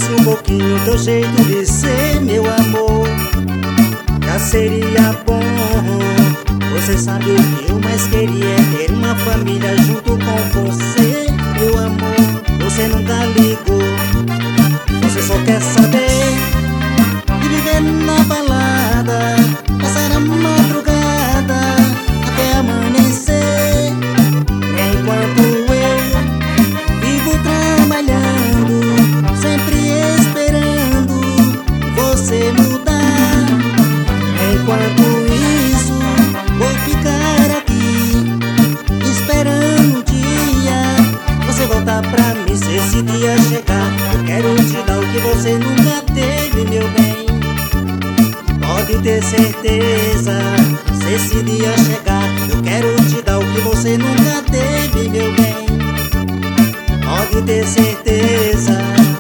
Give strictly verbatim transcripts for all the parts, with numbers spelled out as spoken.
mudasse um pouquinho teu jeito de ser, meu amor, já seria bom. Você sabe o que eu mais queria é ter uma família junto com você, meu amor. Você nunca ligou, você só quer saber de viver na balada, passar a madrugada até amanhecer, enquanto eu vivo trabalhando, sempre esperando você mudar. Enquanto isso, vou ficar aqui esperando o dia você voltar pra mim. Se esse dia chegar, eu quero te dar o que você nunca teve, meu bem. Pode ter certeza, se esse dia chegar, eu quero te dar o que você nunca teve, meu bem. Pode ter certeza.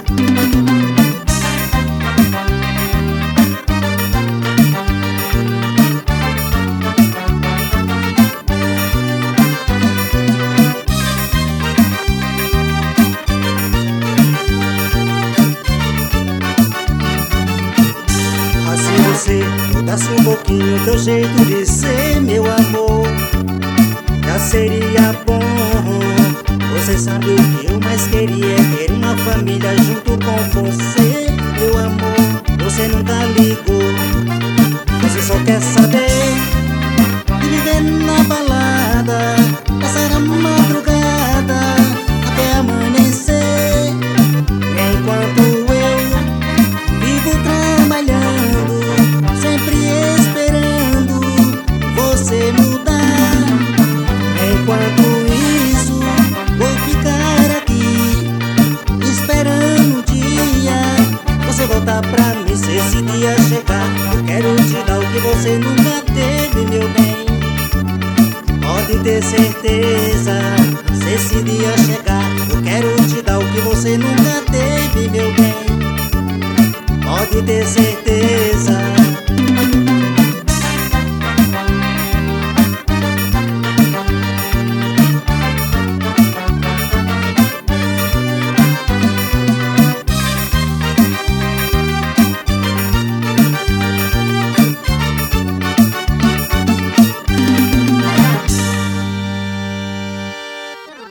Se mudasse um pouquinho teu jeito de ser, meu amor, já seria bom. Você sabe o que eu mais queria é ter uma família junto com você, meu amor. Você nunca ligou, você só quer saber de viver na balada, passar a madrugada até amanhecer, enquanto eu vivo trabalhando, sempre esperando você mudar. Enquanto isso, vou ficar aqui esperando o dia você voltar pra mim. Se esse dia chegar, eu quero te dar o que você nunca teve, meu bem. Pode ter certeza, se esse dia chegar, eu quero te dar o que você nunca teve, meu bem. Pode ter certeza.